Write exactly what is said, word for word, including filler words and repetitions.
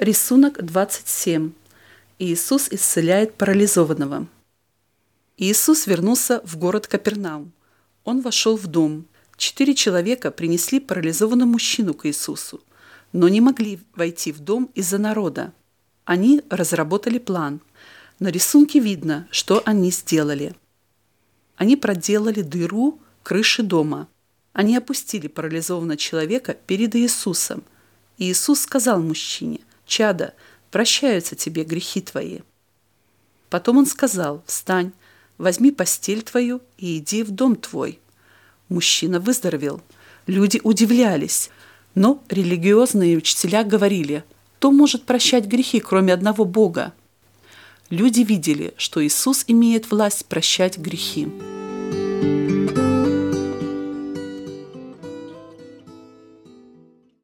Рисунок двадцать семь. Иисус исцеляет парализованного. Иисус вернулся в город Капернаум. Он вошел в дом. Четыре человека принесли парализованного мужчину к Иисусу, но не могли войти в дом из-за народа. Они разработали план. На рисунке видно, что они сделали. Они проделали дыру крыши дома. Они опустили парализованного человека перед Иисусом. И Иисус сказал мужчине: «Чадо, прощаются тебе грехи твои». Потом он сказал: «Встань, возьми постель твою и иди в дом твой». Мужчина выздоровел. Люди удивлялись, но религиозные учителя говорили: «Кто может прощать грехи, кроме одного Бога?» Люди видели, что Иисус имеет власть прощать грехи.